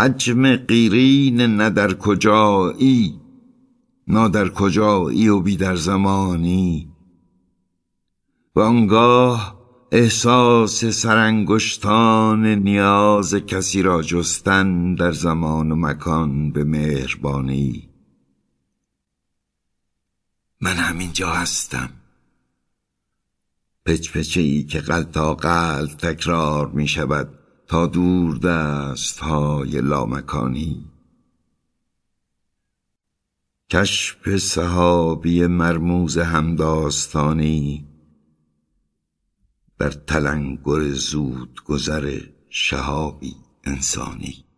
حجم قیرین نه در کجایی، نادر کجایی و بی در زمانی. و آنگاه احساس سرانگشتان نیاز کسی را جستن در زمان و مکان به مهربانی. من همینجا هستم، پچپچه‌ای که قلتا قلب تکرار می شود تا دور دست های لامکانی. کشف سحابی مرموز همداستانی در تلنگر زود گذر شهابی انسانی.